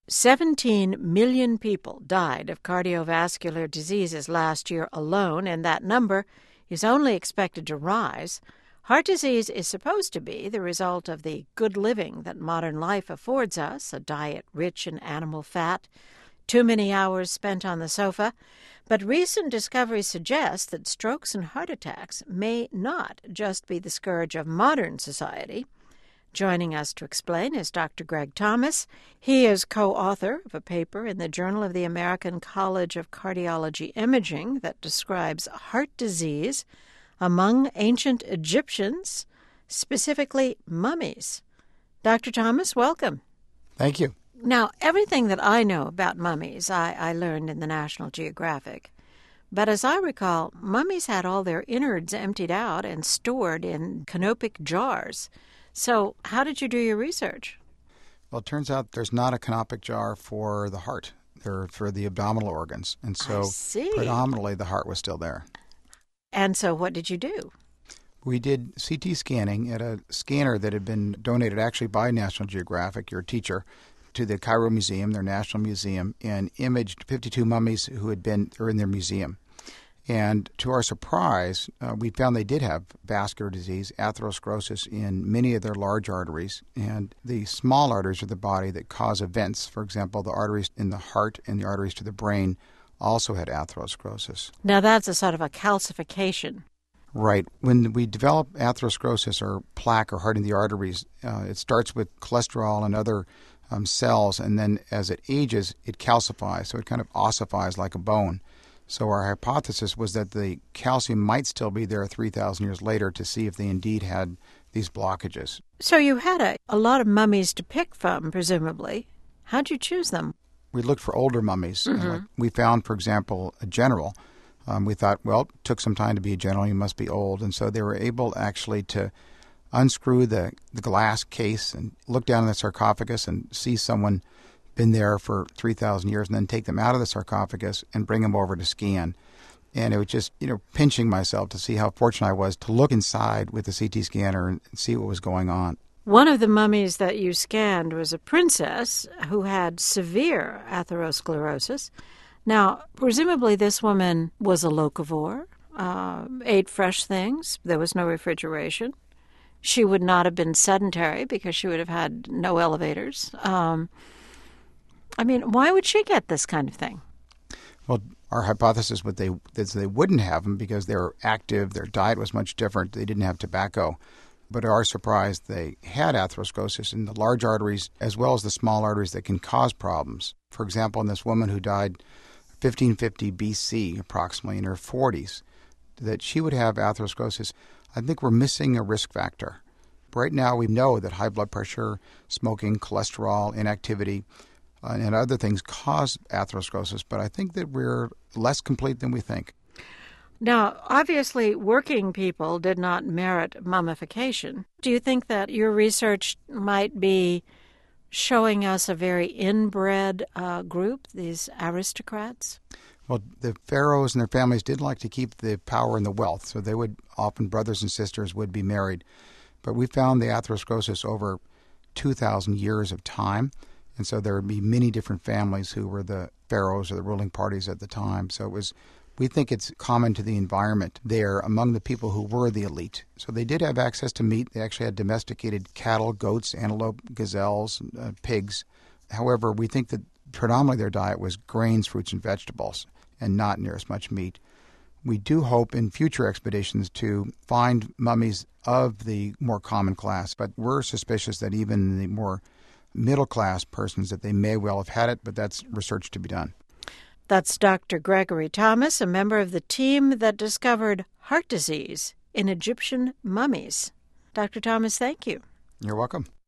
17 million people died of cardiovascular diseases last year alone, and that number is only expected to rise. Heart disease is supposed to be the result of the good living that modern life affords us, a diet rich in animal fat, too many hours spent on the sofa. But recent discoveries suggest that strokes and heart attacks may not just be the scourge of modern society. Joining us to explain is Dr. Greg Thomas. He is co-author of a paper in the Journal of the American College of Cardiology Imaging that describes heart disease among ancient Egyptians, specifically mummies. Dr. Thomas, welcome. Thank you. Now, everything that I know about mummies, I learned in the National Geographic. But as I recall, mummies had all their innards emptied out and stored in canopic jars. So how did you do your research? Well, it turns out there's not a canopic jar for the heart. They're for the abdominal organs. And so predominantly the heart was still there. And so what did you do? We did CT scanning at a scanner that had been donated actually by National Geographic, your teacher, to the Cairo Museum, their national museum, and imaged 52 mummies who had been in their museum. And to our surprise, we found they did have vascular disease, atherosclerosis, in many of their large arteries. And the small arteries of the body that cause events, for example, the arteries in the heart and the arteries to the brain, also had atherosclerosis. Now that's a sort of a calcification. Right. When we develop atherosclerosis or plaque or hardening the arteries, it starts with cholesterol and other cells, and then as it ages, it calcifies. So it kind of ossifies like a bone. So our hypothesis was that the calcium might still be there 3,000 years later to see if they indeed had these blockages. So you had a lot of mummies to pick from, presumably. How'd you choose them? We looked for older mummies. We found, for example, a general. We thought, well, it took some time to be a general. He must be old. And so they were able actually to unscrew the glass case and look down in the sarcophagus and see someone been there for 3,000 years, and then take them out of the sarcophagus and bring them over to scan. And it was just, pinching myself to see how fortunate I was to look inside with the CT scanner and see what was going on. One of the mummies that you scanned was a princess who had severe atherosclerosis. Now, presumably this woman was a locavore, ate fresh things. There was no refrigeration. She would not have been sedentary because she would have had no elevators. Why would she get this kind of thing? Well, our hypothesis was they wouldn't have them because they were active, their diet was much different, they didn't have tobacco. But to our surprise, they had atherosclerosis in the large arteries as well as the small arteries that can cause problems. For example, in this woman who died 1550 BC, approximately in her 40s, that she would have atherosclerosis, I think we're missing a risk factor. Right now, we know that high blood pressure, smoking, cholesterol, inactivity, and other things cause atherosclerosis, but I think that we're less complete than we think. Now, obviously, working people did not merit mummification. Do you think that your research might be showing us a very inbred group, these aristocrats? Well, the pharaohs and their families did like to keep the power and the wealth, so they would often, brothers and sisters would be married. But we found the atherosclerosis over 2,000 years of time. And so there would be many different families who were the pharaohs or the ruling parties at the time. So we think it's common to the environment there among the people who were the elite. So they did have access to meat. They actually had domesticated cattle, goats, antelope, gazelles, pigs. However, we think that predominantly their diet was grains, fruits, and vegetables, and not near as much meat. We do hope in future expeditions to find mummies of the more common class, but we're suspicious that even the more middle-class persons that they may well have had it, but that's research to be done. That's Dr. Gregory Thomas, a member of the team that discovered heart disease in Egyptian mummies. Dr. Thomas, thank you. You're welcome.